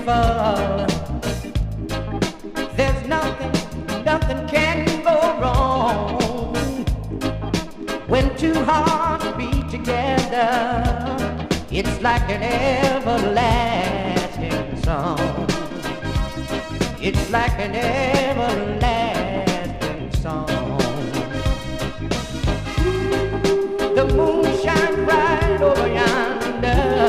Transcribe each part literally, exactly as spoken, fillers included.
beautiful. There's nothing, nothing can go wrong when two hearts beat together. It's like an everlasting song. It's like an everlasting song. The moon shines bright over yonder,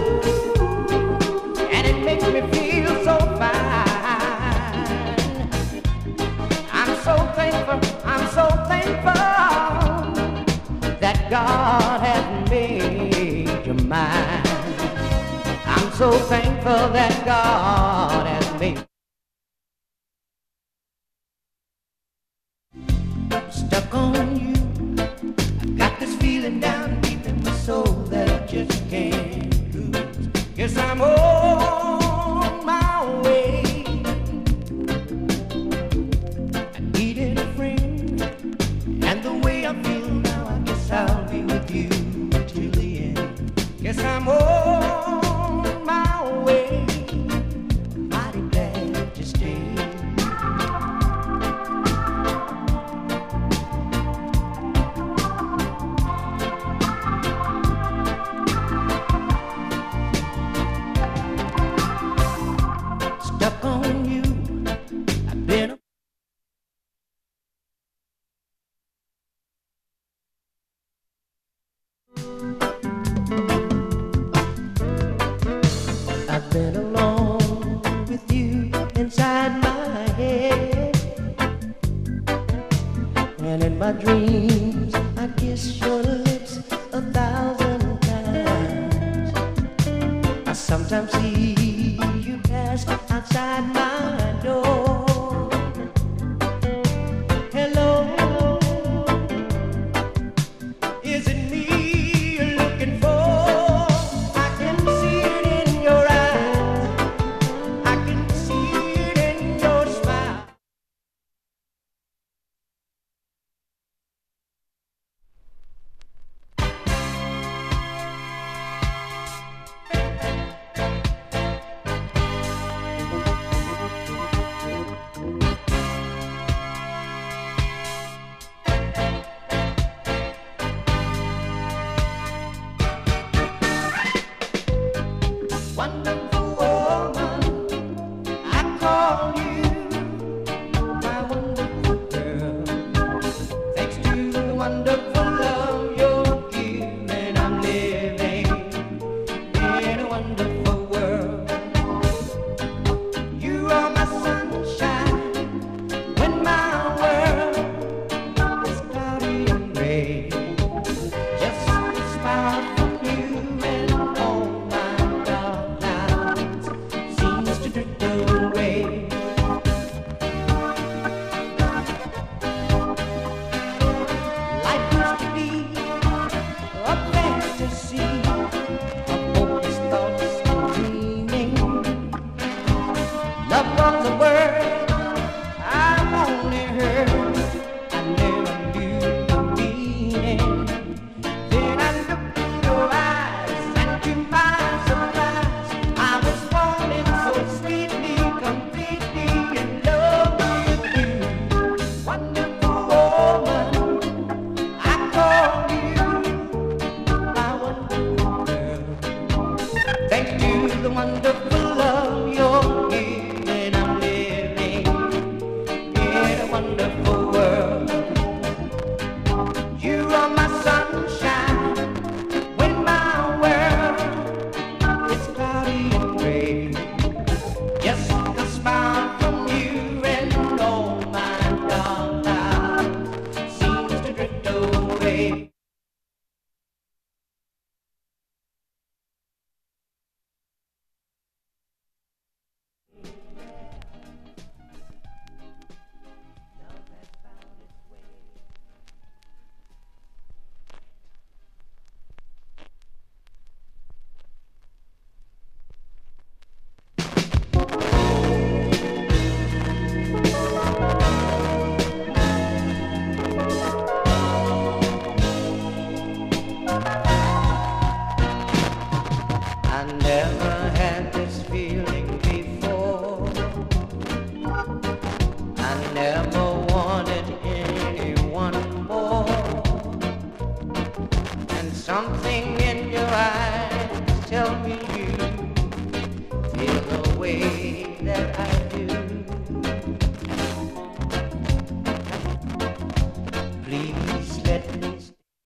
and it makes me feel so fine. I'm so thankful, I'm so thankful that God has made you mine. I'm so thankful that God has made you. Stuck on you, I got this feeling down deep in my soul that I just can't lose. Guess I'm on my way. I needed a friend, and the way I feel now, I guess I'll be with you till the end. Guess I'm on my way. Mighty glad to stay. Stuck on you, I've been a I've been alone with you inside my head, and in my dreams I kiss your lips a thousand times. I sometimes see you pass outside my door. Hello, is it me you're looking for? I can see it in your eyes, I can see it in your smile. Wonderful woman, I call you my wonderful girl. Thanks to the wonderful love you're giving, I'm living in a wonderful world. You are my sunshine when my world is cloudy and gray. Just a smile from you and all my dark clouds seems to drift away. Life used to be a fantasy of hopeless thoughts and dreaming. Love was a word I've only heard, I never knew the meaning. Then I looked in your eyes, and to my surprise, I was falling so sweetly, completely in love with you. Wonderful woman, I call you my wonderful girl. Thanks to the wonderful love you're giving, I'm living in a wonderful world. You are my sunshine when my world is cloudy and gray. Just a smile from you and all my dark clouds seems to drift away. I never had this feeling before. Something in your eyes tell me you feel the way that I